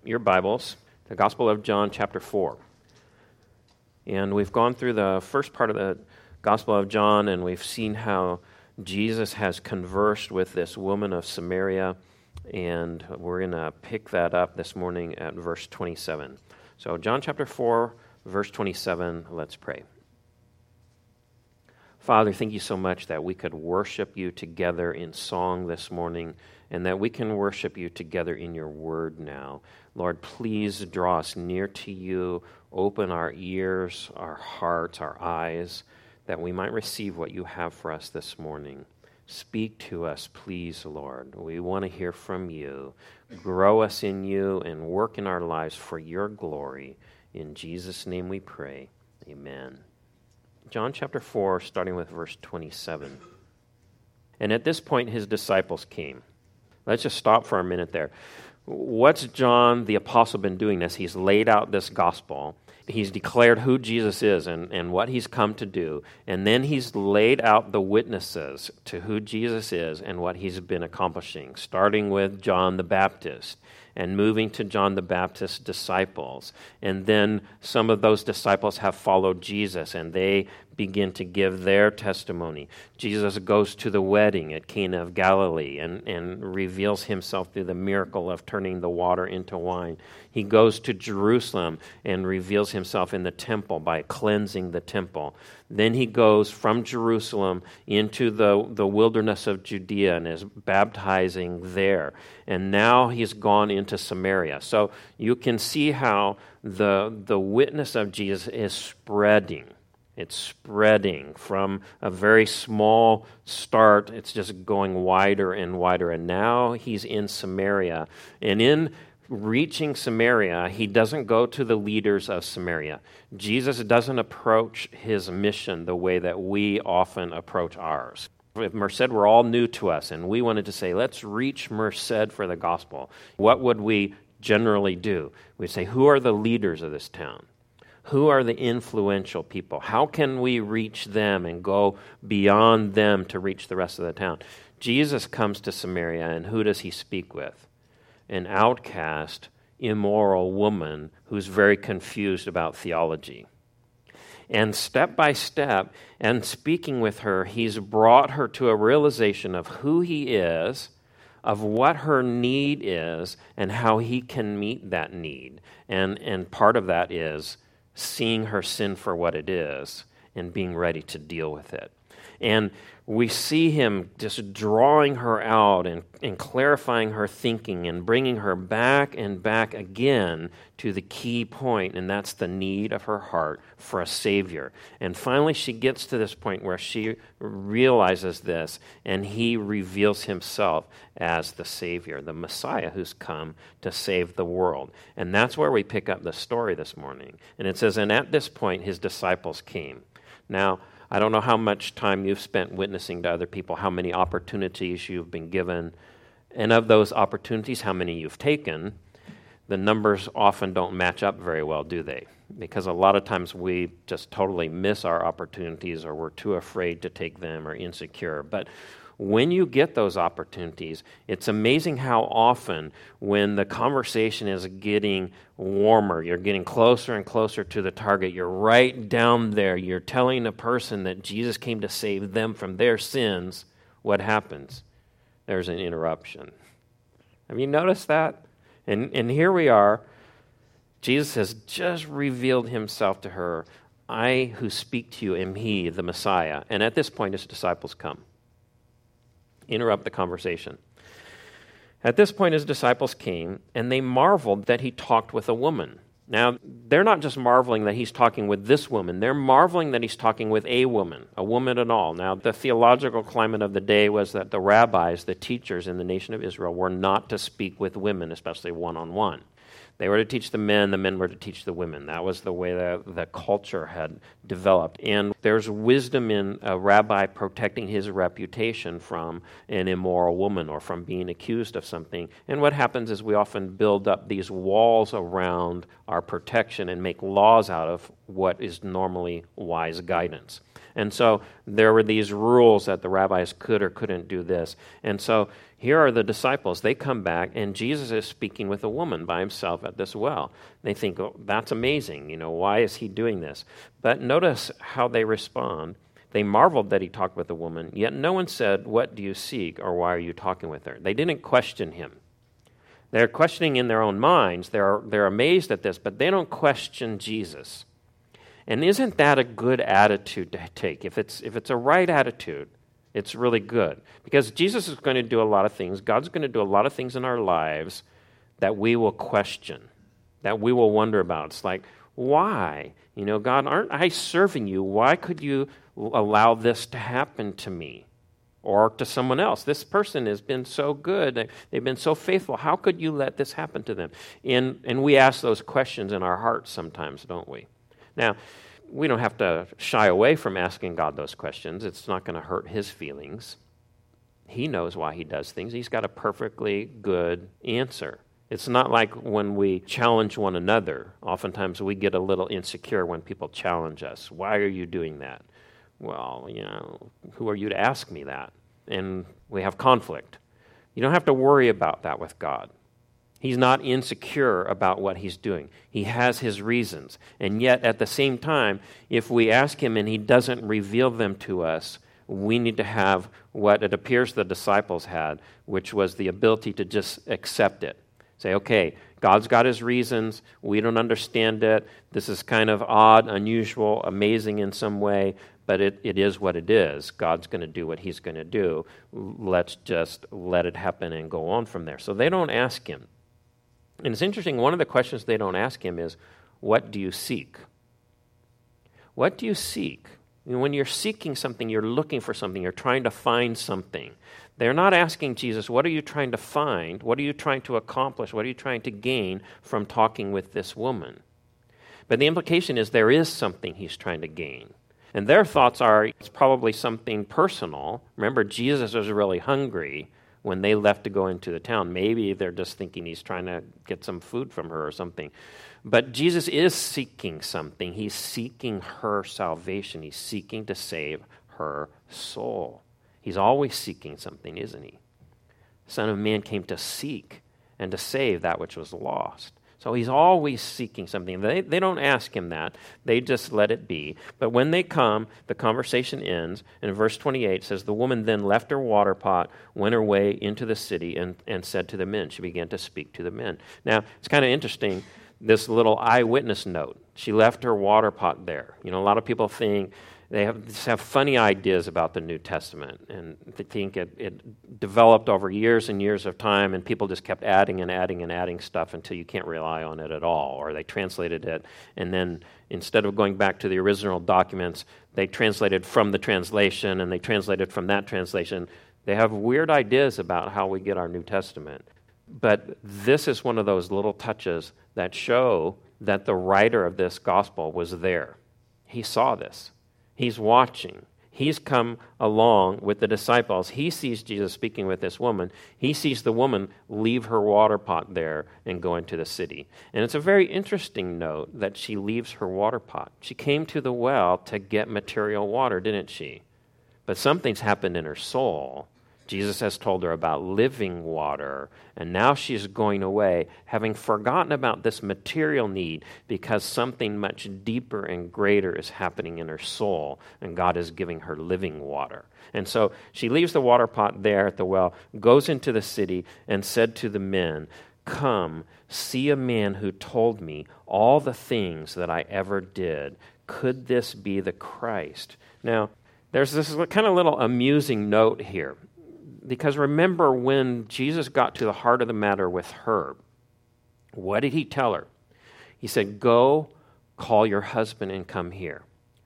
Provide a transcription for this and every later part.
your Bibles, the Gospel of John, chapter 4. And we've gone through the first part of the Gospel of John, and we've seen how Jesus has conversed with this woman of Samaria, and we're going to pick that up this morning at verse 27. So John chapter 4, verse 27, let's pray. Father, thank you so much that we could worship you together in song this morning, and that we can worship you together in your word now. Lord, please draw us near to you, open our ears, our hearts, our eyes, that we might receive what you have for us this morning. Speak to us, please, Lord. We want to hear from you. Grow us in you and work in our lives for your glory. In Jesus' name we pray. Amen. John chapter 4, starting with verse 27. And at this point, his disciples came. Let's just stop for a minute there. What's John the apostle been doing as he's laid out this gospel? He's declared who Jesus is and what he's come to do. And then he's laid out the witnesses to who Jesus is and what he's been accomplishing, starting with John the Baptist and moving to John the Baptist's disciples. And then some of those disciples have followed Jesus, and they begin to give their testimony. Jesus goes to the wedding at Cana of Galilee and reveals himself through the miracle of turning the water into wine. He goes to Jerusalem and reveals himself in the temple by cleansing the temple. Then he goes from Jerusalem into the wilderness of Judea and is baptizing there. And now he's gone into Samaria. So you can see how the witness of Jesus is spreading. It's spreading from a very small start. It's just going wider and wider. And now he's in Samaria. And in reaching Samaria, he doesn't go to the leaders of Samaria. Jesus doesn't approach his mission the way that we often approach ours. If Merced were all new to us and we wanted to say, let's reach Merced for the gospel, what would we generally do? We'd say, who are the leaders of this town? Who are the influential people? How can we reach them and go beyond them to reach the rest of the town? Jesus comes to Samaria, and who does he speak with? An outcast, immoral woman who's very confused about theology. And step by step, and speaking with her, he's brought her to a realization of who he is, of what her need is, and how he can meet that need. And part of that is seeing her sin for what it is and being ready to deal with it. And we see him just drawing her out and clarifying her thinking and bringing her back and back again to the key point, and that's the need of her heart for a Savior. And finally she gets to this point where she realizes this, and he reveals himself as the Savior, the Messiah who's come to save the world. And that's where we pick up the story this morning. And it says, and at this point his disciples came. Now, I don't know how much time you've spent witnessing to other people, how many opportunities you've been given, and of those opportunities, how many you've taken. The numbers often don't match up very well, do they? Because a lot of times we just totally miss our opportunities, or we're too afraid to take them, or insecure. But when you get those opportunities, it's amazing how often when the conversation is getting warmer, you're getting closer and closer to the target, you're right down there, you're telling a person that Jesus came to save them from their sins, what happens? There's an interruption. Have you noticed that? And here we are. Jesus has just revealed himself to her. I who speak to you am he, the Messiah. And at this point, his disciples come. Interrupt the conversation. At this point, his disciples came, and they marveled that he talked with a woman. Now, they're not just marveling that he's talking with this woman. They're marveling that he's talking with a woman at all. Now, the theological climate of the day was that the rabbis, the teachers in the nation of Israel, were not to speak with women, especially one-on-one. They were to teach the men were to teach the women. That was the way that the culture had developed. And there's wisdom in a rabbi protecting his reputation from an immoral woman or from being accused of something. And what happens is we often build up these walls around our protection and make laws out of what is normally wise guidance. And so there were these rules that the rabbis could or couldn't do this. And so here are the disciples. They come back, and Jesus is speaking with a woman by himself at this well. They think, oh, that's amazing. Why is he doing this? But notice how they respond. They marveled that he talked with a woman, yet no one said, what do you seek, or why are you talking with her? They didn't question him. They're questioning in their own minds. They're amazed at this, but they don't question Jesus. And isn't that a good attitude to take? If it's a right attitude, it's really good. Because Jesus is going to do a lot of things. God's going to do a lot of things in our lives that we will question, that we will wonder about. It's like, why? God, aren't I serving you? Why could you allow this to happen to me or to someone else? This person has been so good. They've been so faithful. How could you let this happen to them? And we ask those questions in our hearts sometimes, don't we? Now, we don't have to shy away from asking God those questions. It's not going to hurt his feelings. He knows why he does things. He's got a perfectly good answer. It's not like when we challenge one another. Oftentimes we get a little insecure when people challenge us. Why are you doing that? Well, who are you to ask me that? And we have conflict. You don't have to worry about that with God. He's not insecure about what he's doing. He has his reasons. And yet, at the same time, if we ask him and he doesn't reveal them to us, we need to have what it appears the disciples had, which was the ability to just accept it. Say, okay, God's got his reasons. We don't understand it. This is kind of odd, unusual, amazing in some way, but it is what it is. God's going to do what he's going to do. Let's just let it happen and go on from there. So they don't ask him. And it's interesting, one of the questions they don't ask him is, what do you seek? What do you seek? When you're seeking something, you're looking for something, you're trying to find something. They're not asking Jesus, what are you trying to find? What are you trying to accomplish? What are you trying to gain from talking with this woman? But the implication is there is something he's trying to gain. And their thoughts are, it's probably something personal. Remember, Jesus was really hungry when they left to go into the town. Maybe they're just thinking he's trying to get some food from her or something. But Jesus is seeking something. He's seeking her salvation. He's seeking to save her soul. He's always seeking something, isn't he? The Son of Man came to seek and to save that which was lost. So he's always seeking something. They don't ask him that. They just let it be. But when they come, the conversation ends. And in verse 28 says, the woman then left her water pot, went her way into the city, and said to the men. She began to speak to the men. Now, it's kind of interesting, this little eyewitness note. She left her water pot there. A lot of people think, they have funny ideas about the New Testament, and they think it developed over years and years of time, and people just kept adding and adding and adding stuff until you can't rely on it at all, or they translated it, and then instead of going back to the original documents, they translated from the translation, and they translated from that translation. They have weird ideas about how we get our New Testament. But this is one of those little touches that show that the writer of this gospel was there. He saw this. He's watching. He's come along with the disciples. He sees Jesus speaking with this woman. He sees the woman leave her water pot there and go into the city. And it's a very interesting note that she leaves her water pot. She came to the well to get material water, didn't she? But something's happened in her soul. Jesus has told her about living water, and now she's going away, having forgotten about this material need because something much deeper and greater is happening in her soul, and God is giving her living water. And so she leaves the water pot there at the well, goes into the city, and said to the men, "Come, see a man who told me all the things that I ever did. Could this be the Christ?" Now, there's this kind of little amusing note here. Because remember when Jesus got to the heart of the matter with her, what did he tell her? He said, "Go, call your husband and come here."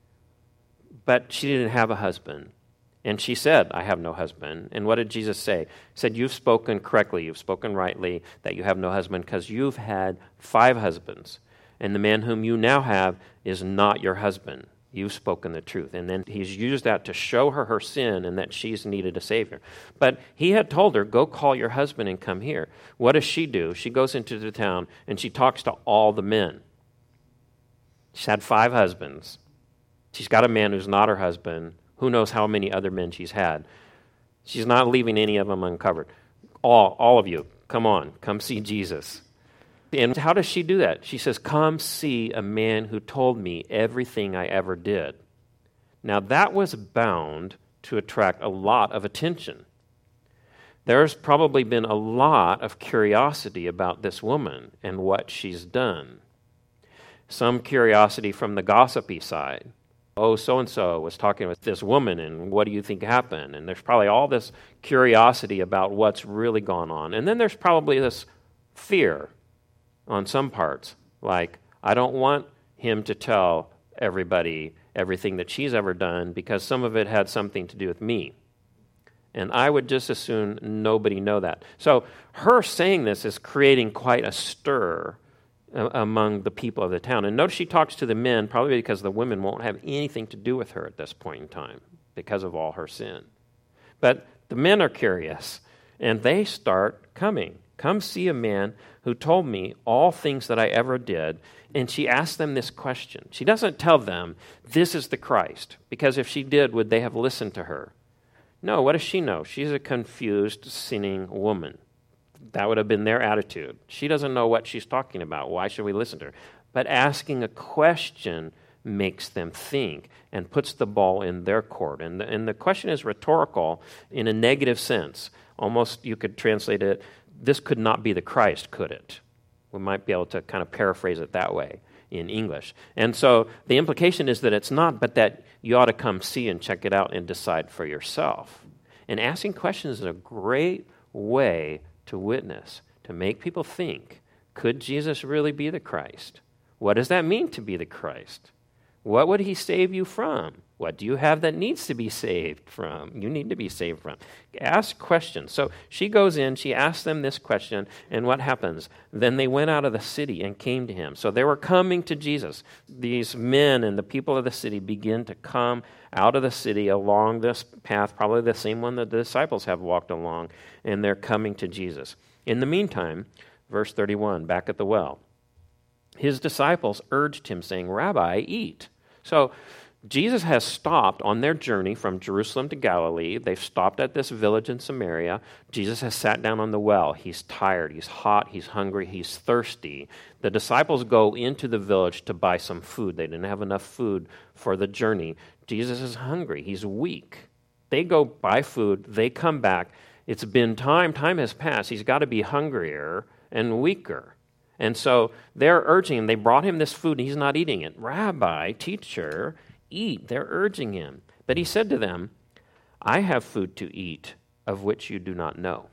But she didn't have a husband. And she said, "I have no husband." And what did Jesus say? He said, "You've spoken correctly, you've spoken rightly that you have no husband because you've had 5 husbands. And the man whom you now have is not your husband. You've spoken the truth." And then he's used that to show her sin and that she's needed a Savior. But he had told her, "Go call your husband and come here." What does she do? She goes into the town and she talks to all the men. She's had 5 husbands. She's got a man who's not her husband. Who knows how many other men she's had. She's not leaving any of them uncovered. All of you, come on, come see Jesus. And how does she do that? She says, come see a man who told me everything I ever did. Now that was bound to attract a lot of attention. There's probably been a lot of curiosity about this woman and what she's done. Some curiosity from the gossipy side. Oh, so-and-so was talking with this woman, and what do you think happened? And there's probably all this curiosity about what's really gone on. And then there's probably this fear on some parts, like, I don't want him to tell everybody everything that she's ever done because some of it had something to do with me. And I would just as soon nobody know that. So her saying this is creating quite a stir among the people of the town. And notice she talks to the men, probably because the women won't have anything to do with her at this point in time because of all her sin. But the men are curious, and they start coming. Come see a man who told me all things that I ever did. And she asks them this question. She doesn't tell them, this is the Christ, because if she did, would they have listened to her? No, what does she know? She's a confused, sinning woman. That would have been their attitude. She doesn't know what she's talking about. Why should we listen to her? But asking a question makes them think and puts the ball in their court. And the question is rhetorical in a negative sense. Almost you could translate it, this could not be the Christ, could it? We might be able to kind of paraphrase it that way in English. And so the implication is that it's not, but that you ought to come see and check it out and decide for yourself. And asking questions is a great way to witness, to make people think, could Jesus really be the Christ? What does that mean to be the Christ? What would he save you from? What do you have that needs to be saved from? You need to be saved from. Ask questions. So she goes in, she asks them this question, and what happens? Then they went out of the city and came to him. So they were coming to Jesus. These men and the people of the city begin to come out of the city along this path, probably the same one that the disciples have walked along, and they're coming to Jesus. In the meantime, verse 31, back at the well, his disciples urged him, saying, Rabbi, eat. So Jesus has stopped on their journey from Jerusalem to Galilee. They've stopped at this village in Samaria. Jesus has sat down on the well. He's tired, he's hot, he's hungry, he's thirsty. The disciples go into the village to buy some food. They didn't have enough food for the journey. Jesus is hungry, he's weak. They go buy food, they come back. It's been time has passed. He's got to be hungrier and weaker. And so they're urging him. They brought him this food, and he's not eating it. Rabbi, teacher, eat. They're urging him. But he said to them, I have food to eat of which you do not know.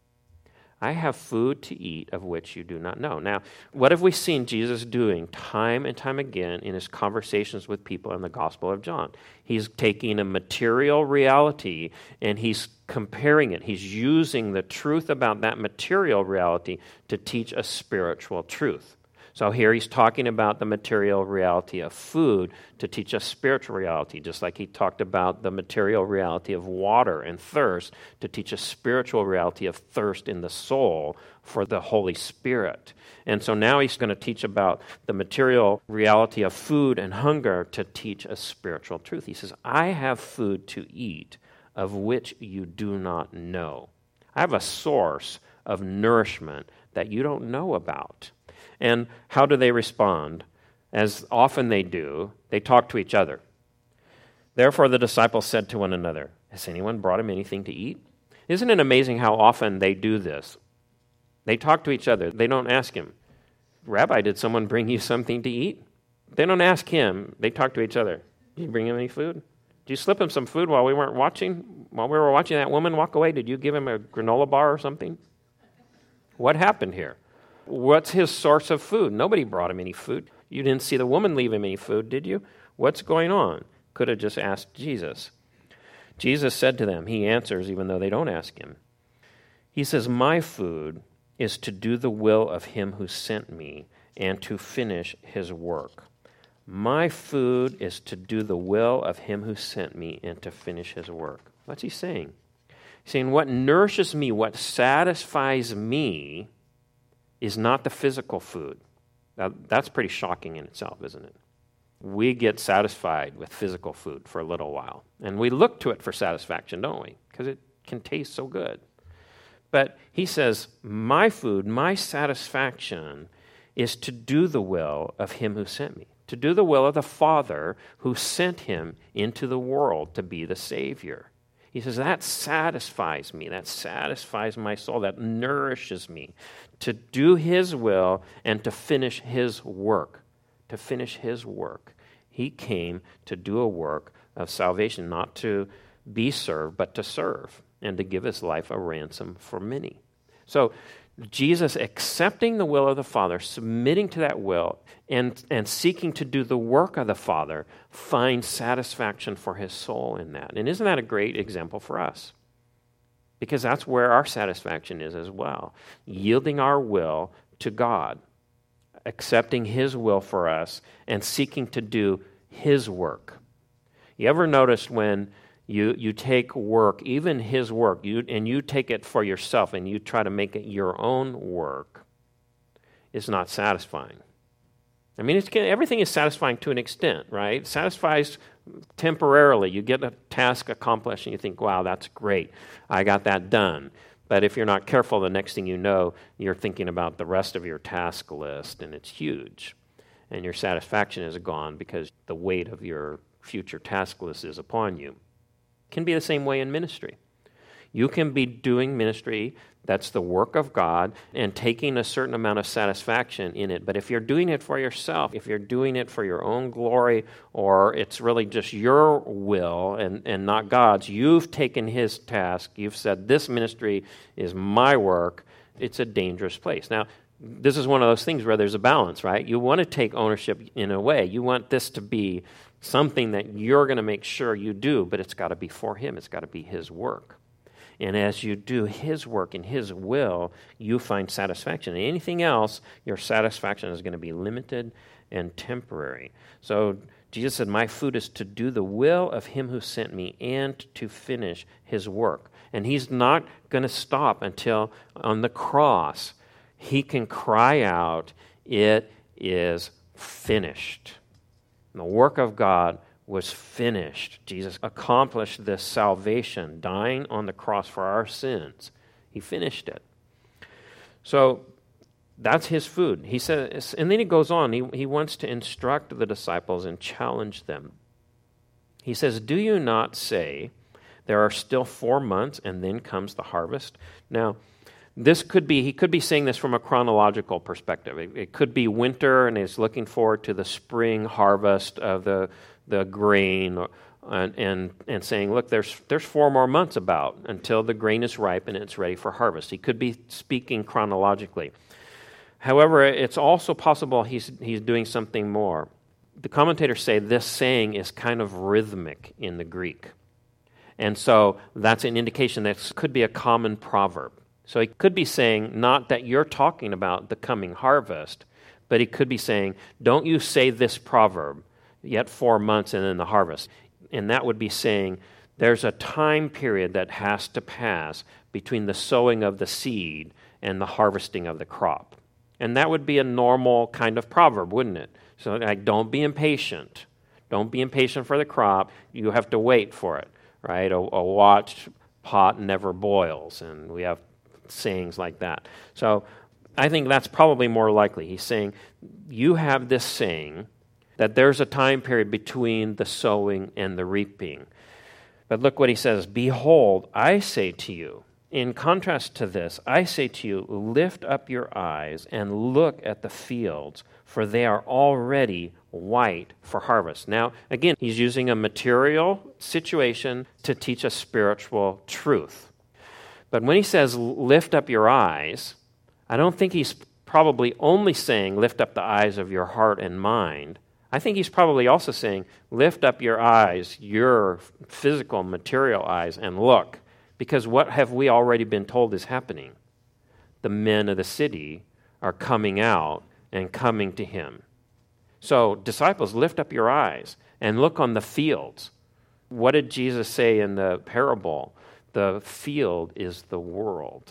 I have food to eat of which you do not know. Now, what have we seen Jesus doing time and time again in his conversations with people in the Gospel of John? He's taking a material reality and he's comparing it. He's using the truth about that material reality to teach a spiritual truth. So here he's talking about the material reality of food to teach us spiritual reality, just like he talked about the material reality of water and thirst to teach us spiritual reality of thirst in the soul for the Holy Spirit. And so now he's going to teach about the material reality of food and hunger to teach us spiritual truth. He says, I have food to eat of which you do not know. I have a source of nourishment that you don't know about. And how do they respond? As often they do, they talk to each other. Therefore the disciples said to one another, has anyone brought him anything to eat? Isn't it amazing how often they do this? They talk to each other. They don't ask him, Rabbi, did someone bring you something to eat? They don't ask him. They talk to each other. Did you bring him any food? Did you slip him some food while we were watching that woman walk away? Did you give him a granola bar or something? What happened here? What's his source of food? Nobody brought him any food. You didn't see the woman leave him any food, did you? What's going on? Could have just asked Jesus. Jesus said to them, he answers even though they don't ask him. He says, my food is to do the will of him who sent me and to finish his work. My food is to do the will of him who sent me and to finish his work. What's he saying? He's saying what nourishes me, what satisfies me, is not the physical food. Now, that's pretty shocking in itself, isn't it? we get satisfied with physical food for a little while. And we look to it for satisfaction, don't we? Because it can taste so good. But he says, my food, my satisfaction is to do the will of him who sent me, to do the will of the Father who sent him into the world to be the Savior. He says, that satisfies me, that satisfies my soul, that nourishes me, to do his will and to finish his work. To finish his work. He came to do a work of salvation, not to be served, but to serve, and to give his life a ransom for many. So Jesus accepting the will of the Father, submitting to that will, and seeking to do the work of the Father, finds satisfaction for his soul in that. And isn't that a great example for us? Because that's where our satisfaction is as well. Yielding our will to God, accepting his will for us, and seeking to do his work. You ever notice when you take work, even his work, and you take it for yourself and you try to make it your own work, it's not satisfying. I mean, everything is satisfying to an extent, right? It satisfies temporarily. You get a task accomplished and you think, wow, that's great. I got that done. But if you're not careful, the next thing you know, you're thinking about the rest of your task list, and it's huge. And your satisfaction is gone because the weight of your future task list is upon you. It can be the same way in ministry. You can be doing ministry that's the work of God and taking a certain amount of satisfaction in it. But if you're doing it for yourself, if you're doing it for your own glory, or it's really just your will and not God's, you've taken his task, you've said, this ministry is my work, it's a dangerous place. Now, this is one of those things where there's a balance, right? You want to take ownership in a way. You want this to be something that you're going to make sure you do, but it's got to be for him. It's got to be his work. And as you do his work and his will, you find satisfaction. And anything else, your satisfaction is going to be limited and temporary. So Jesus said, my food is to do the will of him who sent me and to finish his work. And he's not going to stop until on the cross he can cry out, it is finished. And the work of God was finished. Jesus accomplished this salvation, dying on the cross for our sins. He finished it. So that's his food. He says, and then he goes on. He wants to instruct the disciples and challenge them. He says, do you not say there are still 4 months and then comes the harvest? Now, he could be saying this from a chronological perspective. It could be winter and he's looking forward to the spring harvest of the grain, and saying, look, there's 4 more months about until the grain is ripe and it's ready for harvest. He could be speaking chronologically. However, it's also possible he's doing something more. The commentators say this saying is kind of rhythmic in the Greek. And so that's an indication that this could be a common proverb. So he could be saying, not that you're talking about the coming harvest, but he could be saying, don't you say this proverb, yet 4 months and then the harvest. And that would be saying there's a time period that has to pass between the sowing of the seed and the harvesting of the crop. And that would be a normal kind of proverb, wouldn't it? So like, don't be impatient. Don't be impatient for the crop. You have to wait for it, right? A watched pot never boils. And we have sayings like that. So I think that's probably more likely. He's saying, you have this saying that there's a time period between the sowing and the reaping. But look what he says, behold, I say to you, in contrast to this, I say to you, lift up your eyes and look at the fields, for they are already white for harvest. Now, again, he's using a material situation to teach a spiritual truth. But when he says, lift up your eyes, I don't think he's probably only saying, lift up the eyes of your heart and mind. I think he's probably also saying, lift up your eyes, your physical, material eyes, and look. Because what have we already been told is happening? The men of the city are coming out and coming to him. So, disciples, lift up your eyes and look on the fields. What did Jesus say in the parable? The field is the world.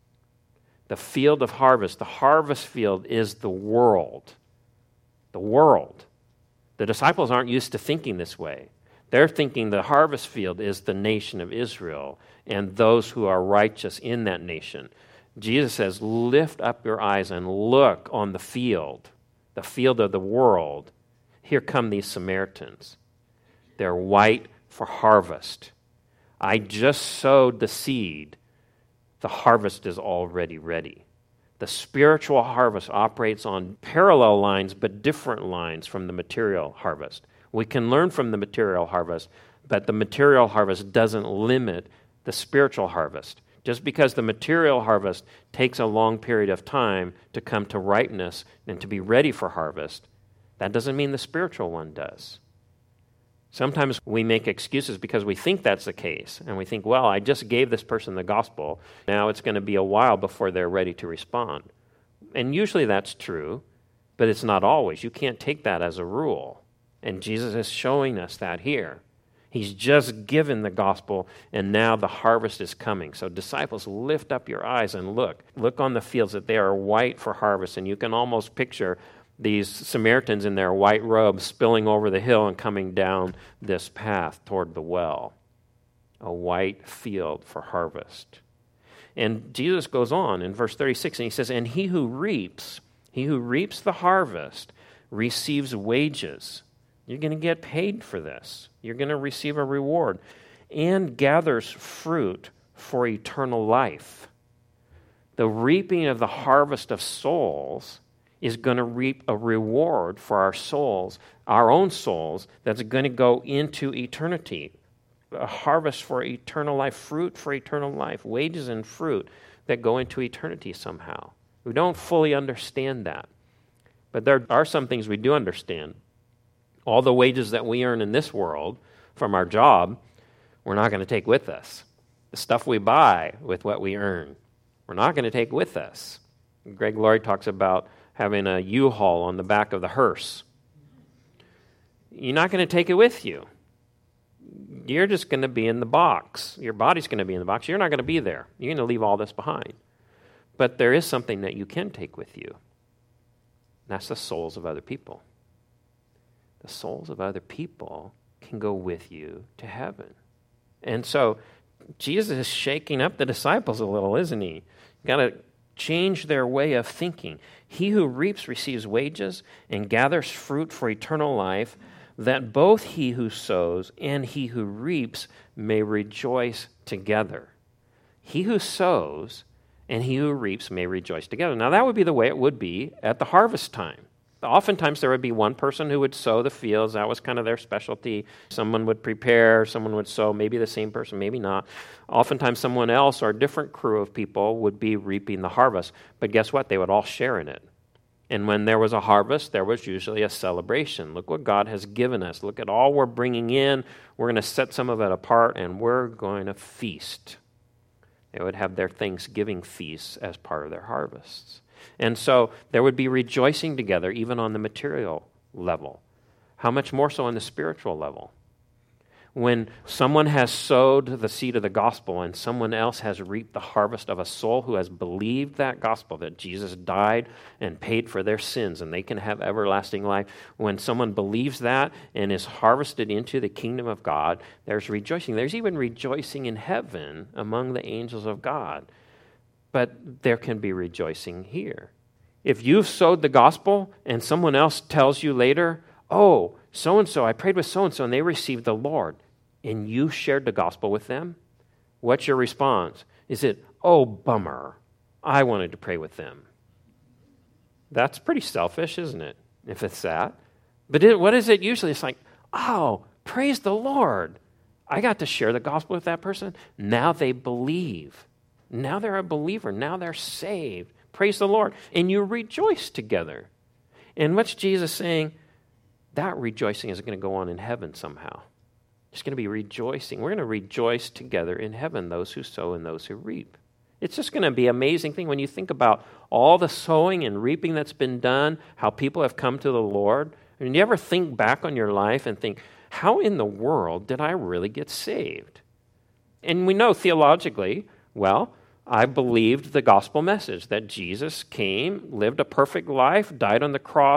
The field of harvest, the harvest field is the world. The world. The disciples aren't used to thinking this way. They're thinking the harvest field is the nation of Israel and those who are righteous in that nation. Jesus says, lift up your eyes and look on the field of the world. Here come these Samaritans. They're white for harvest. I just sowed the seed. The harvest is already ready. The spiritual harvest operates on parallel lines, but different lines from the material harvest. We can learn from the material harvest, but the material harvest doesn't limit the spiritual harvest. Just because the material harvest takes a long period of time to come to ripeness and to be ready for harvest, that doesn't mean the spiritual one does. Sometimes we make excuses because we think that's the case, and we think, well, I just gave this person the gospel. Now it's going to be a while before they're ready to respond. And usually that's true, but it's not always. You can't take that as a rule. And Jesus is showing us that here. He's just given the gospel, and now the harvest is coming. So disciples, lift up your eyes and look. Look on the fields that they are white for harvest, and you can almost picture these Samaritans in their white robes spilling over the hill and coming down this path toward the well. A white field for harvest. And Jesus goes on in verse 36, and he says, and he who reaps the harvest receives wages. You're going to get paid for this. You're going to receive a reward. And gathers fruit for eternal life. The reaping of the harvest of souls is going to reap a reward for our souls, our own souls, that's going to go into eternity. A harvest for eternal life, fruit for eternal life, wages and fruit that go into eternity somehow. We don't fully understand that. But there are some things we do understand. All the wages that we earn in this world from our job, we're not going to take with us. The stuff we buy with what we earn, we're not going to take with us. Greg Laurie talks about having a U-Haul on the back of the hearse. You're not going to take it with you. You're just going to be in the box. Your body's going to be in the box. You're not going to be there. You're going to leave all this behind. But there is something that you can take with you. That's the souls of other people. The souls of other people can go with you to heaven. And so Jesus is shaking up the disciples a little, isn't he? Got to change their way of thinking. He who reaps receives wages and gathers fruit for eternal life, that both he who sows and he who reaps may rejoice together. He who sows and he who reaps may rejoice together. Now that would be the way it would be at the harvest time. Oftentimes there would be one person who would sow the fields. That was kind of their specialty. Someone would prepare, someone would sow, maybe the same person, maybe not. Oftentimes someone else or a different crew of people would be reaping the harvest. But guess what? They would all share in it. And when there was a harvest, there was usually a celebration. Look what God has given us. Look at all we're bringing in. We're going to set some of it apart, and we're going to feast. They would have their Thanksgiving feasts as part of their harvests. And so there would be rejoicing together, even on the material level. How much more so on the spiritual level? When someone has sowed the seed of the gospel and someone else has reaped the harvest of a soul who has believed that gospel, that Jesus died and paid for their sins and they can have everlasting life. When someone believes that and is harvested into the kingdom of God, there's rejoicing. There's even rejoicing in heaven among the angels of God. But there can be rejoicing here. If you've sowed the gospel and someone else tells you later, oh, so-and-so, I prayed with so-and-so and they received the Lord, and you shared the gospel with them, what's your response? Is it, oh, bummer, I wanted to pray with them? That's pretty selfish, isn't it, if it's that? But what is it usually? It's like, oh, praise the Lord. I got to share the gospel with that person. Now they believe. Now they're a believer. Now they're saved. Praise the Lord. And you rejoice together. And what's Jesus saying? That rejoicing is going to go on in heaven somehow. It's going to be rejoicing. We're going to rejoice together in heaven, those who sow and those who reap. It's just going to be an amazing thing when you think about all the sowing and reaping that's been done, how people have come to the Lord. I mean, you ever think back on your life and think, how in the world did I really get saved? And we know theologically, well, I believed the gospel message that Jesus came, lived a perfect life, died on the cross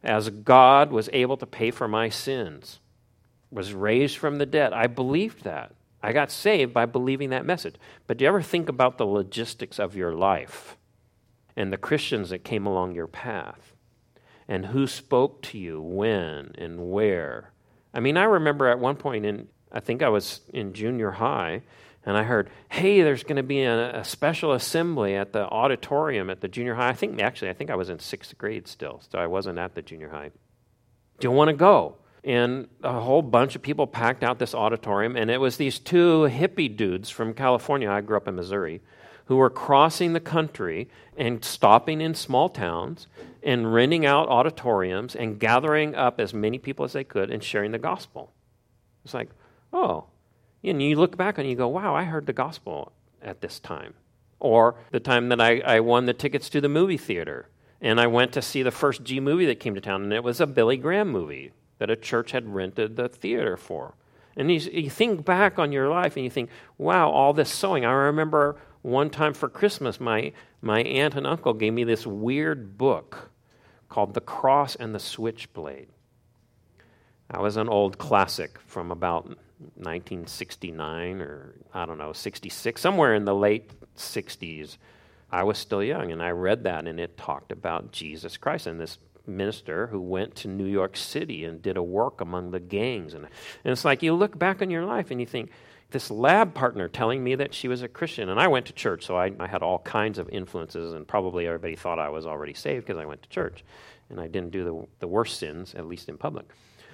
as God was able to pay for my sins, was raised from the dead. I believed that. I got saved by believing that message. But do you ever think about the logistics of your life and the Christians that came along your path and who spoke to you when and where? I mean, I remember at one point I think I was in junior high, and I heard, hey, there's going to be a special assembly at the auditorium at the junior high. I think I was in 6th grade still, so I wasn't at the junior high. Do you want to go? And a whole bunch of people packed out this auditorium, and it was these two hippie dudes from California, I grew up in Missouri, who were crossing the country and stopping in small towns and renting out auditoriums and gathering up as many people as they could and sharing the gospel. It's like, oh. And you look back and you go, wow, I heard the gospel at this time. Or the time that I won the tickets to the movie theater, and I went to see the first G movie that came to town, and it was a Billy Graham movie that a church had rented the theater for. And you think back on your life and you think, wow, all this sowing. I remember one time for Christmas, my aunt and uncle gave me this weird book called The Cross and the Switchblade. That was an old classic from about 1969 or, 66, somewhere in the late 60s. I was still young, and I read that, and it talked about Jesus Christ and this minister who went to New York City and did a work among the gangs. And it's like you look back on your life and you think, this lab partner telling me that she was a Christian. And I went to church, so I had all kinds of influences, and probably everybody thought I was already saved because I went to church. And I didn't do the worst sins, at least in public.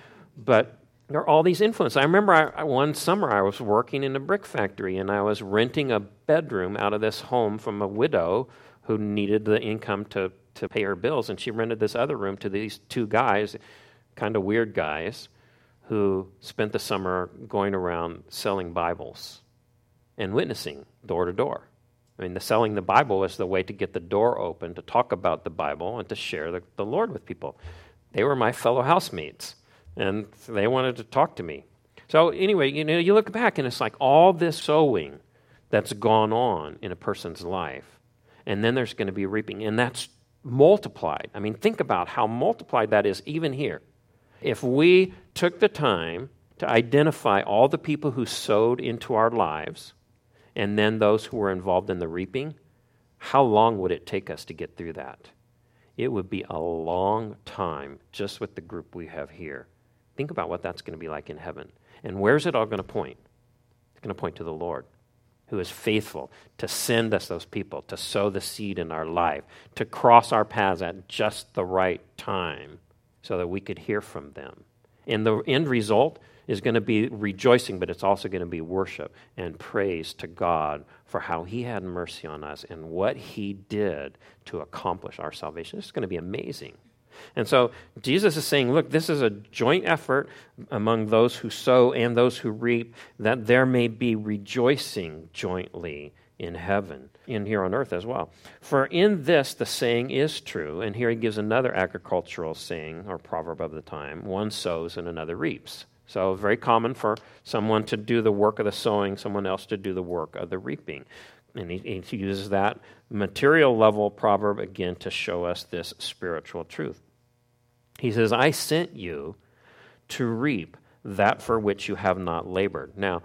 But there are all these influences. I remember one summer I was working in a brick factory, and I was renting a bedroom out of this home from a widow who needed the income to pay her bills, and she rented this other room to these two guys, kind of weird guys, who spent the summer going around selling Bibles and witnessing door to door. I mean, selling the Bible was the way to get the door open, to talk about the Bible, and to share the Lord with people. They were my fellow housemates, and they wanted to talk to me. So anyway, you look back, and it's like all this sowing that's gone on in a person's life, and then there's going to be reaping, and that's multiplied. I mean, think about how multiplied that is even here. If we took the time to identify all the people who sowed into our lives and then those who were involved in the reaping, how long would it take us to get through that? It would be a long time just with the group we have here. Think about what that's going to be like in heaven. And where's it all going to point? It's going to point to the Lord, who is faithful to send us those people, to sow the seed in our life, to cross our paths at just the right time so that we could hear from them. And the end result is going to be rejoicing, but it's also going to be worship and praise to God for how He had mercy on us and what He did to accomplish our salvation. It's going to be amazing. And so Jesus is saying, look, this is a joint effort among those who sow and those who reap, that there may be rejoicing jointly in heaven, in here on earth as well. For in this the saying is true, and here he gives another agricultural saying or proverb of the time, one sows and another reaps. So very common for someone to do the work of the sowing, someone else to do the work of the reaping. And he uses that material level proverb again to show us this spiritual truth. He says, I sent you to reap that for which you have not labored. Now,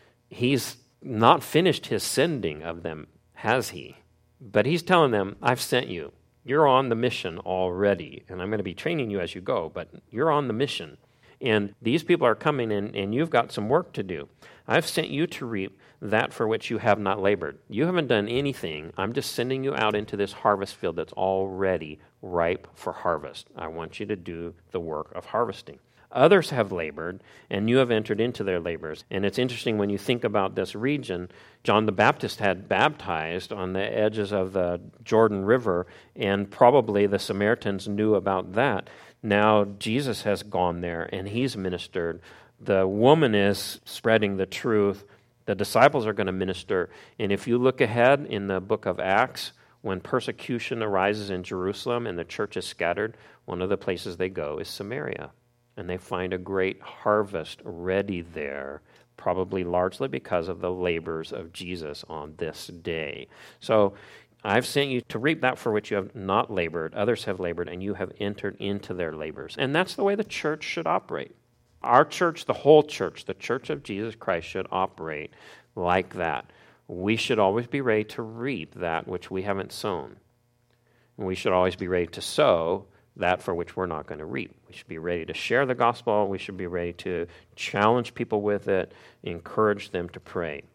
he's not finished his sending of them, has he? But he's telling them, I've sent you. You're on the mission already, and I'm going to be training you as you go, but you're on the mission. And these people are coming in, and you've got some work to do. I've sent you to reap that for which you have not labored. You haven't done anything. I'm just sending you out into this harvest field that's already ripe for harvest. I want you to do the work of harvesting. Others have labored, and you have entered into their labors. And it's interesting when you think about this region, John the Baptist had baptized on the edges of the Jordan River, and probably the Samaritans knew about that. Now Jesus has gone there, and he's ministered. The woman is spreading the truth. The disciples are going to minister. And if you look ahead in the book of Acts, when persecution arises in Jerusalem and the church is scattered, one of the places they go is Samaria. And they find a great harvest ready there, probably largely because of the labors of Jesus on this day. So I've sent you to reap that for which you have not labored. Others have labored, and you have entered into their labors. And that's the way the church should operate. Our church, the whole church, the church of Jesus Christ should operate like that. We should always be ready to reap that which we haven't sown. And we should always be ready to sow that for which we're not going to reap. We should be ready to share the gospel. We should be ready to challenge people with it, encourage them to pray.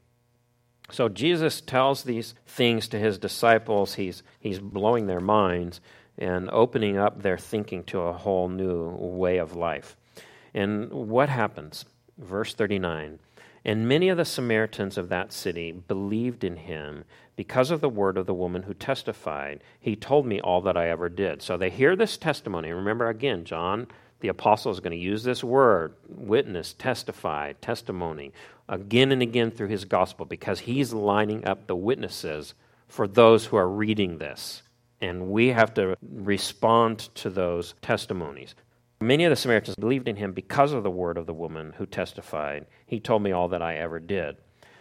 So Jesus tells these things to his disciples. He's blowing their minds and opening up their thinking to a whole new way of life. And what happens? Verse 39, and many of the Samaritans of that city believed in him because of the word of the woman who testified, he told me all that I ever did. So they hear this testimony. Remember, again, John the apostle is going to use this word, witness, testify, testimony, again and again through his gospel, because he's lining up the witnesses for those who are reading this. And we have to respond to those testimonies. Many of the Samaritans believed in him because of the word of the woman who testified, he told me all that I ever did.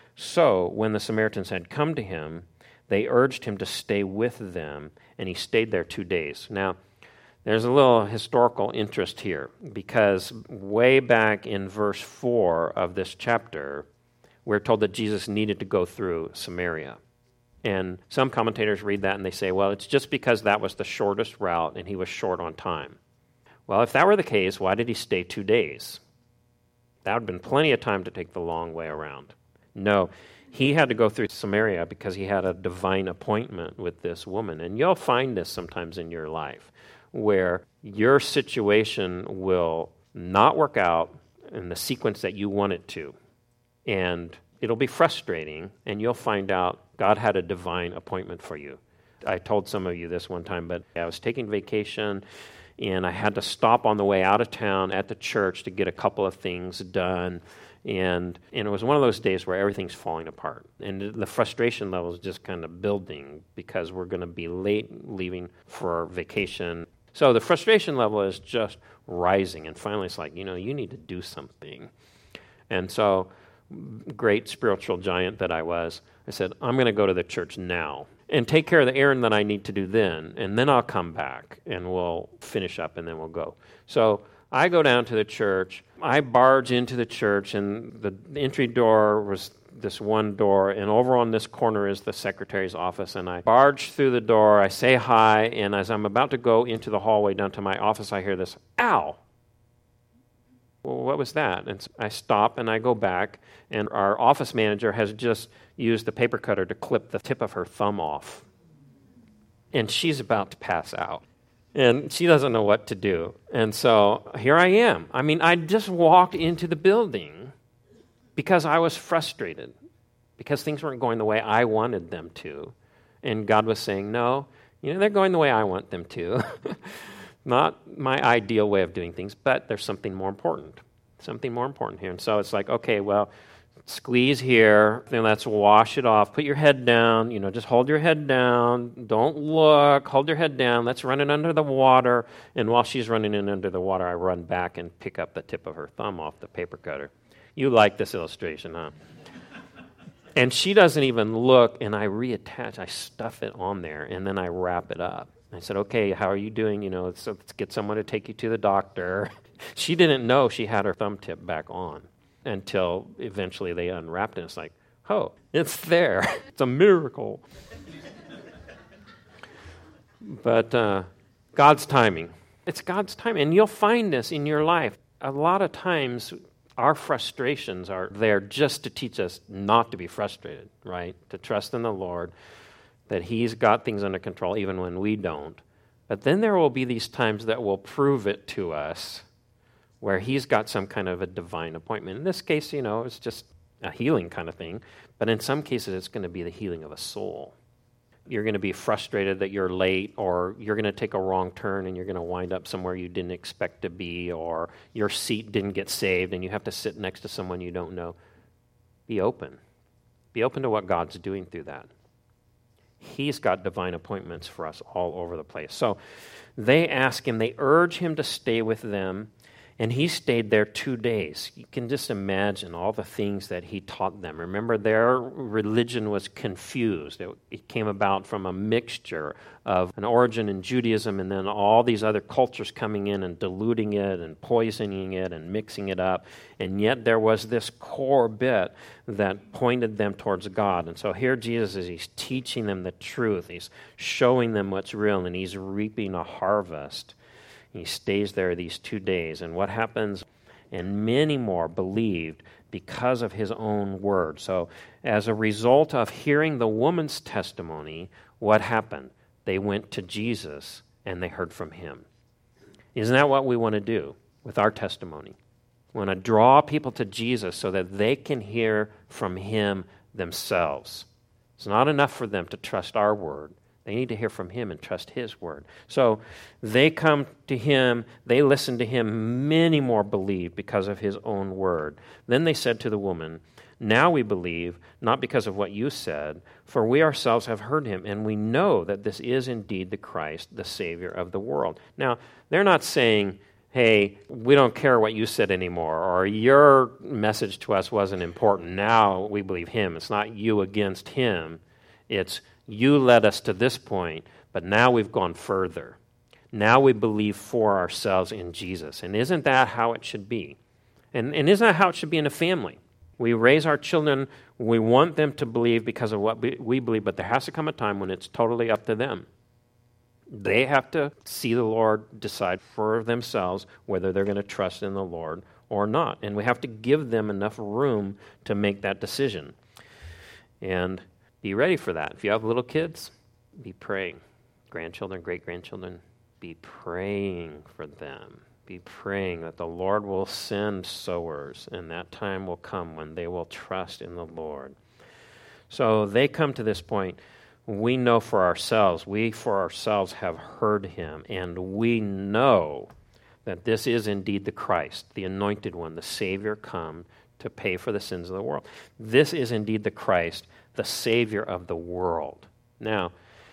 So when the Samaritans had come to him, they urged him to stay with them, and he stayed there 2 days. Now, there's a little historical interest here, because way back in verse 4 of this chapter, we're told that Jesus needed to go through Samaria. And some commentators read that and they say, well, it's just because that was the shortest route and he was short on time. Well, if that were the case, why did he stay 2 days? That would have been plenty of time to take the long way around. No, he had to go through Samaria because he had a divine appointment with this woman. And you'll find this sometimes in your life, where your situation will not work out in the sequence that you want it to. And it'll be frustrating, and you'll find out God had a divine appointment for you. I told some of you this one time, but I was taking vacation, and I had to stop on the way out of town at the church to get a couple of things done. And it was one of those days where everything's falling apart. And the frustration level is just kind of building because we're going to be late leaving for vacation. So the frustration level is just rising. And finally it's like, you need to do something. And so, great spiritual giant that I was, I said, I'm going to go to the church now and take care of the errand that I need to do then. And then I'll come back and we'll finish up and then we'll go. So I go down to the church. I barge into the church, and the entry door was this one door, and over on this corner is the secretary's office. And I barge through the door. I say hi, and as I'm about to go into the hallway down to my office, I hear this, ow! Well, what was that? And I stop, and I go back, and our office manager has just used the paper cutter to clip the tip of her thumb off. And she's about to pass out. And she doesn't know what to do. And so here I am. I just walked into the building because I was frustrated, because things weren't going the way I wanted them to. And God was saying, no, they're going the way I want them to. Not my ideal way of doing things, but there's something more important. Something more important here. And so it's like, okay, well, squeeze here, then let's wash it off. Put your head down, just hold your head down. Don't look, hold your head down. Let's run it under the water. And while she's running in under the water, I run back and pick up the tip of her thumb off the paper cutter. You like this illustration, huh? And she doesn't even look, and I reattach, I stuff it on there, and then I wrap it up. I said, okay, how are you doing? Let's get someone to take you to the doctor. She didn't know she had her thumb tip back on until eventually they unwrapped it. It's like, oh, it's there. It's a miracle. But God's timing. It's God's timing. And you'll find this in your life. A lot of times our frustrations are there just to teach us not to be frustrated, right? To trust in the Lord, that He's got things under control even when we don't. But then there will be these times that will prove it to us, where He's got some kind of a divine appointment. In this case, it's just a healing kind of thing. But in some cases, it's going to be the healing of a soul. You're going to be frustrated that you're late, or you're going to take a wrong turn and you're going to wind up somewhere you didn't expect to be, or your seat didn't get saved and you have to sit next to someone you don't know. Be open. Be open to what God's doing through that. He's got divine appointments for us all over the place. So they ask him, they urge him to stay with them, And he stayed there 2 days. You can just imagine all the things that he taught them. Remember, their religion was confused. It came about from a mixture of an origin in Judaism and then all these other cultures coming in and diluting it and poisoning it and mixing it up. And yet there was this core bit that pointed them towards God. And so here Jesus is, he's teaching them the truth. He's showing them what's real, and he's reaping a harvest. He stays there these 2 days. And what happens? And many more believed because of his own word. So as a result of hearing the woman's testimony, what happened? They went to Jesus and they heard from him. Isn't that what we want to do with our testimony? We want to draw people to Jesus so that they can hear from him themselves. It's not enough for them to trust our word. They need to hear from him and trust his word. So they come to him, they listen to him, many more believe because of his own word. Then they said to the woman, "Now we believe, not because of what you said, for we ourselves have heard him, and we know that this is indeed the Christ, the Savior of the world." Now, they're not saying, "Hey, we don't care what you said anymore," or "Your message to us wasn't important. Now we believe him." It's not you against him. It's you led us to this point, but now we've gone further. Now we believe for ourselves in Jesus. And isn't that how it should be? And isn't that how it should be in a family? We raise our children, we want them to believe because of what we believe, but there has to come a time when it's totally up to them. They have to see the Lord decide for themselves whether they're going to trust in the Lord or not. And we have to give them enough room to make that decision. And be ready for that. If you have little kids, be praying. Grandchildren, great-grandchildren, be praying for them. Be praying that the Lord will send sowers, and that time will come when they will trust in the Lord. So they come to this point. We know for ourselves, we for ourselves have heard him, and we know that this is indeed the Christ, the anointed one, the Savior come to pay for the sins of the world. This is indeed the Christ, the Savior of the world. Now,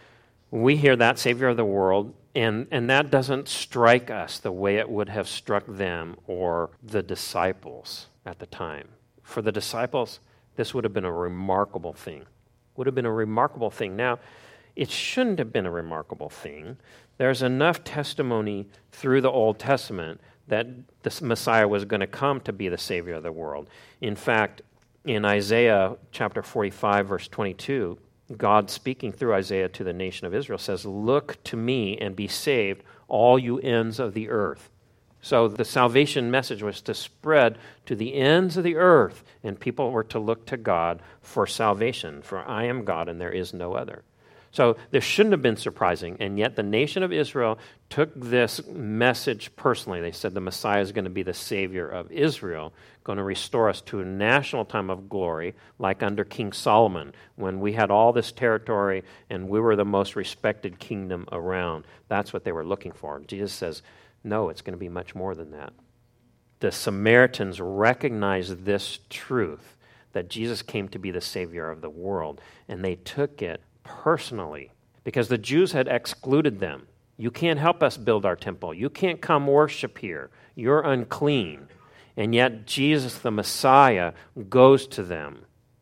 we hear that Savior of the world, and that doesn't strike us the way it would have struck them or the disciples at the time. For the disciples, this would have been a remarkable thing. Would have been a remarkable thing. Now, it shouldn't have been a remarkable thing. There's enough testimony through the Old Testament that the Messiah was going to come to be the Savior of the world. In fact, in Isaiah chapter 45, verse 22, God speaking through Isaiah to the nation of Israel says, "Look to me and be saved, all you ends of the earth." So the salvation message was to spread to the ends of the earth, and people were to look to God for salvation. For I am God and there is no other. So this shouldn't have been surprising, and yet the nation of Israel took this message personally. They said the Messiah is going to be the Savior of Israel, going to restore us to a national time of glory, like under King Solomon, when we had all this territory and we were the most respected kingdom around. That's what they were looking for. Jesus says, no, it's going to be much more than that. The Samaritans recognized this truth, that Jesus came to be the Savior of the world, and they took it personally, because the Jews had excluded them. You can't help us build our temple. You can't come worship here. You're unclean. And yet Jesus, the Messiah, goes to them,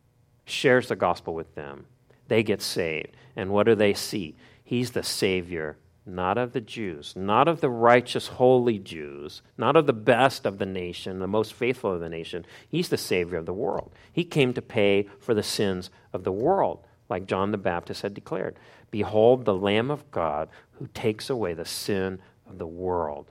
shares the gospel with them. They get saved. And what do they see? He's the Savior, not of the Jews, not of the righteous, holy Jews, not of the best of the nation, the most faithful of the nation. He's the Savior of the world. He came to pay for the sins of the world. Like John the Baptist had declared, "Behold the Lamb of God who takes away the sin of the world."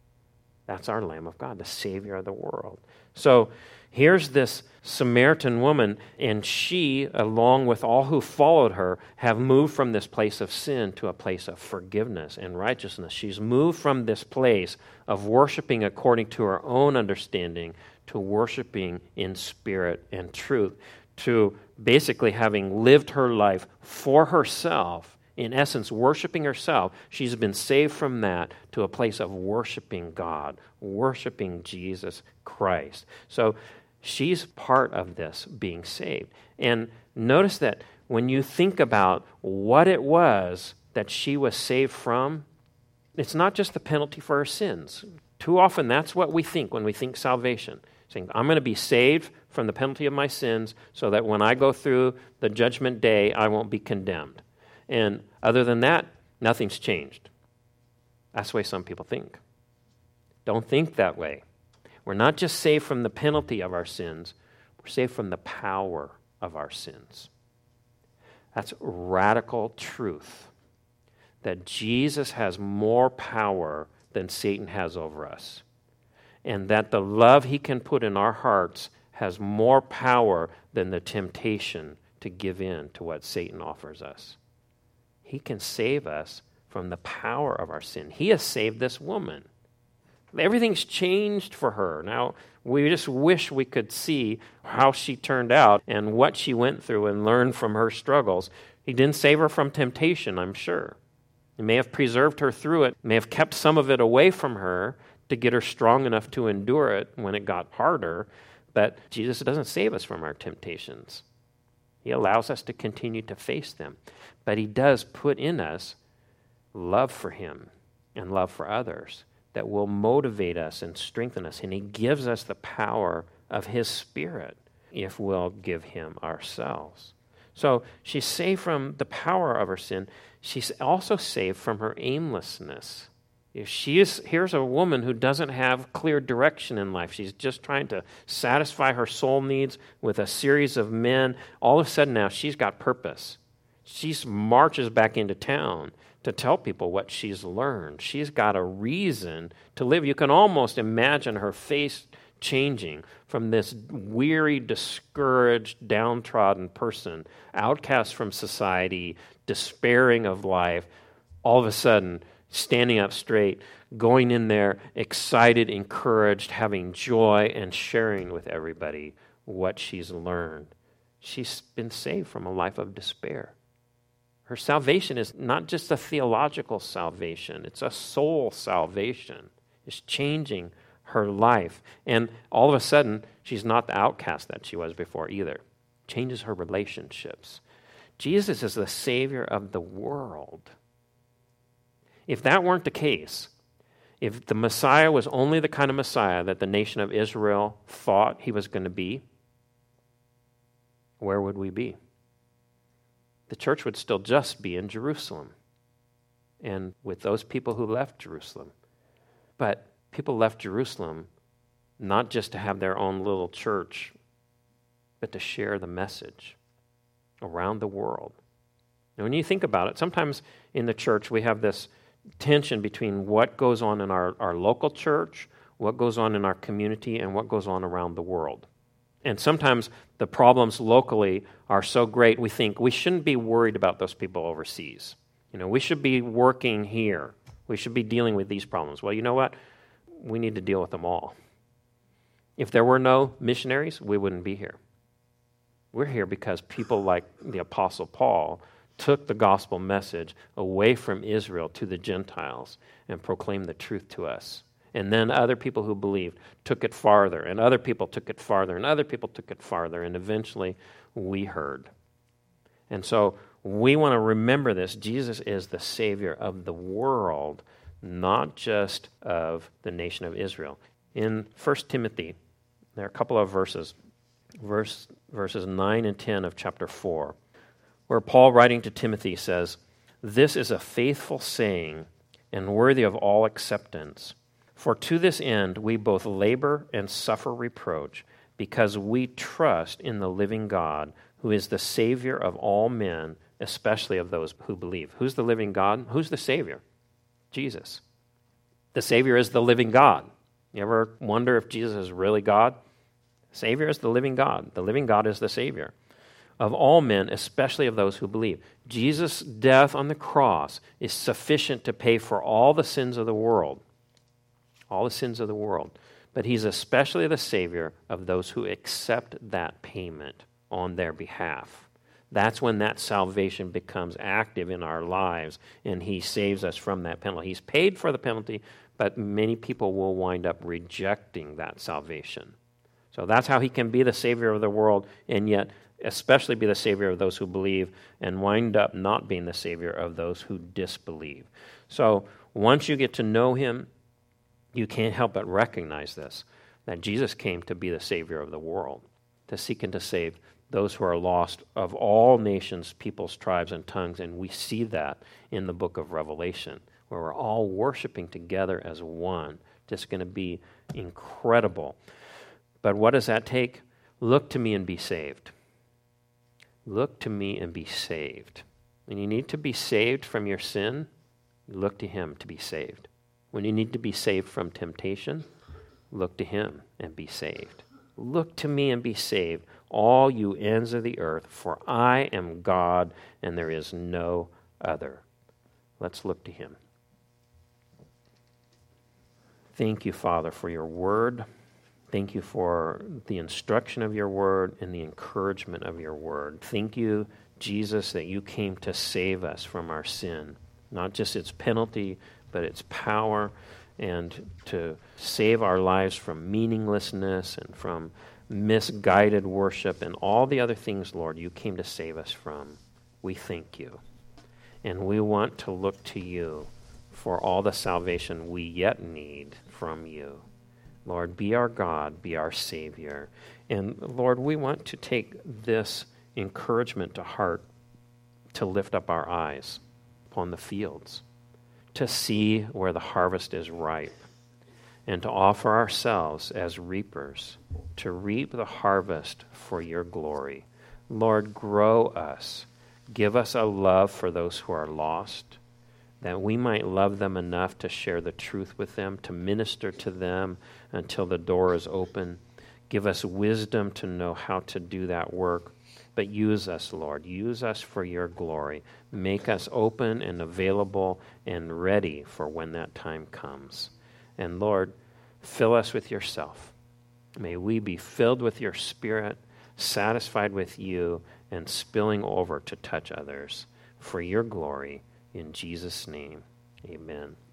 That's our Lamb of God, the Savior of the world. So here's this Samaritan woman, and she, along with all who followed her, have moved from this place of sin to a place of forgiveness and righteousness. She's moved from this place of worshiping according to her own understanding to worshiping in spirit and truth, to basically having lived her life for herself, in essence, worshiping herself. She's been saved from that to a place of worshiping God, worshiping Jesus Christ. So she's part of this being saved. And notice that when you think about what it was that she was saved from, it's not just the penalty for her sins. Too often that's what we think when we think salvation. Saying, I'm going to be saved from the penalty of my sins so that when I go through the judgment day, I won't be condemned. And other than that, nothing's changed. That's the way some people think. Don't think that way. We're not just saved from the penalty of our sins, we're saved from the power of our sins. That's radical truth, that Jesus has more power than Satan has over us, and that the love he can put in our hearts has more power than the temptation to give in to what Satan offers us. He can save us from the power of our sin. He has saved this woman. Everything's changed for her. Now, we just wish we could see how she turned out and what she went through and learn from her struggles. He didn't save her from temptation, I'm sure. He may have preserved her through it, may have kept some of it away from her to get her strong enough to endure it when it got harder, but Jesus doesn't save us from our temptations. He allows us to continue to face them. But he does put in us love for him and love for others that will motivate us and strengthen us. And he gives us the power of his Spirit if we'll give him ourselves. So she's saved from the power of her sin. She's also saved from her aimlessness. If here's a woman who doesn't have clear direction in life. She's just trying to satisfy her soul needs with a series of men. All of a sudden now she's got purpose. She marches back into town to tell people what she's learned. She's got a reason to live. You can almost imagine her face changing from this weary, discouraged, downtrodden person, outcast from society, despairing of life, all of a sudden standing up straight, going in there, excited, encouraged, having joy, and sharing with everybody what she's learned. She's been saved from a life of despair. Her salvation is not just a theological salvation, it's a soul salvation. It's changing her life. And all of a sudden, she's not the outcast that she was before either. Changes her relationships. Jesus is the Savior of the world. If that weren't the case, if the Messiah was only the kind of Messiah that the nation of Israel thought he was going to be, where would we be? The church would still just be in Jerusalem and with those people who left Jerusalem. But people left Jerusalem not just to have their own little church, but to share the message around the world. And when you think about it, sometimes in the church we have this tension between what goes on in our local church, what goes on in our community, and what goes on around the world. And sometimes the problems locally are so great, we think we shouldn't be worried about those people overseas. We should be working here. We should be dealing with these problems. Well, you know what? We need to deal with them all. If there were no missionaries, we wouldn't be here. We're here because people like the Apostle Paul took the gospel message away from Israel to the Gentiles and proclaimed the truth to us. And then other people who believed took it farther, and other people took it farther, and other people took it farther, and eventually we heard. And so we want to remember this. Jesus is the Savior of the world, not just of the nation of Israel. In 1 Timothy, there are a couple of verses, verses 9 and 10 of chapter 4, where Paul, writing to Timothy, says, "This is a faithful saying and worthy of all acceptance. For to this end we both labor and suffer reproach, because we trust in the living God, who is the Savior of all men, especially of those who believe." Who's the living God? Who's the Savior? Jesus. The Savior is the living God. You ever wonder if Jesus is really God? The Savior is the living God. The living God is the Savior of all men, especially of those who believe. Jesus' death on the cross is sufficient to pay for all the sins of the world. All the sins of the world. But he's especially the Savior of those who accept that payment on their behalf. That's when that salvation becomes active in our lives, and he saves us from that penalty. He's paid for the penalty, but many people will wind up rejecting that salvation. So that's how he can be the Savior of the world, and yet especially be the Savior of those who believe, and wind up not being the Savior of those who disbelieve. So once you get to know him, you can't help but recognize this, that Jesus came to be the Savior of the world, to seek and to save those who are lost of all nations, peoples, tribes, and tongues. And we see that in the book of Revelation, where we're all worshiping together as one. Just going to be incredible. But what does that take? Look to me and be saved. Look to me and be saved. When you need to be saved from your sin, look to him to be saved. When you need to be saved from temptation, look to him and be saved. Look to me and be saved, all you ends of the earth, for I am God and there is no other. Let's look to him. Thank you, Father, for your word. Thank you for the instruction of your word and the encouragement of your word. Thank you, Jesus, that you came to save us from our sin, not just its penalty, but its power, and to save our lives from meaninglessness and from misguided worship and all the other things, Lord, you came to save us from. We thank you. And we want to look to you for all the salvation we yet need from you. Lord, be our God, be our Savior. And Lord, we want to take this encouragement to heart to lift up our eyes upon the fields, to see where the harvest is ripe, and to offer ourselves as reapers to reap the harvest for your glory. Lord, grow us. Give us a love for those who are lost, that we might love them enough to share the truth with them, to minister to them until the door is open. Give us wisdom to know how to do that work. But use us, Lord. Use us for your glory. Make us open and available and ready for when that time comes. And Lord, fill us with yourself. May we be filled with your Spirit, satisfied with you, and spilling over to touch others for your glory. In Jesus' name, amen.